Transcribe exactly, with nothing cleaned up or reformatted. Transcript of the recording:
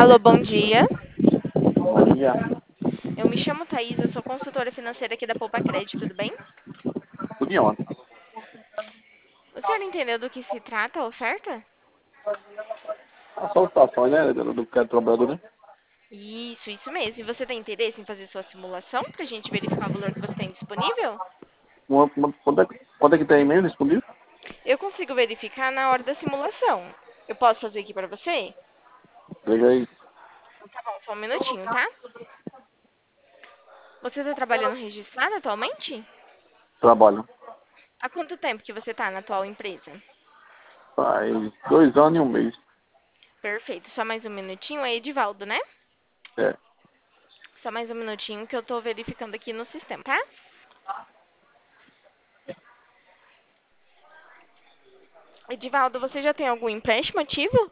Alô, bom dia. Bom dia. Eu me chamo Thaís, eu sou consultora financeira aqui da Poupa Crédito, tudo bem? Tudo em ordem. O senhor entendeu do que se trata a oferta? A solicitação, né, do, do do trabalhador, né? Isso, isso mesmo. E você tem interesse em fazer sua simulação para a gente verificar o valor que você tem disponível? Uma, uma, quanto, é, que- quanto é que tem e-mail disponível? Eu consigo verificar na hora da simulação. Eu posso fazer aqui para você? Veja aí. Então tá bom, só um minutinho, tá? Você está trabalhando registrado atualmente? Trabalho. Há quanto tempo que você está na atual empresa? Faz dois anos e um mês. Perfeito, só mais um minutinho. É Edivaldo, né? É. Só mais um minutinho que eu estou verificando aqui no sistema, tá? Edivaldo, você já tem algum empréstimo ativo?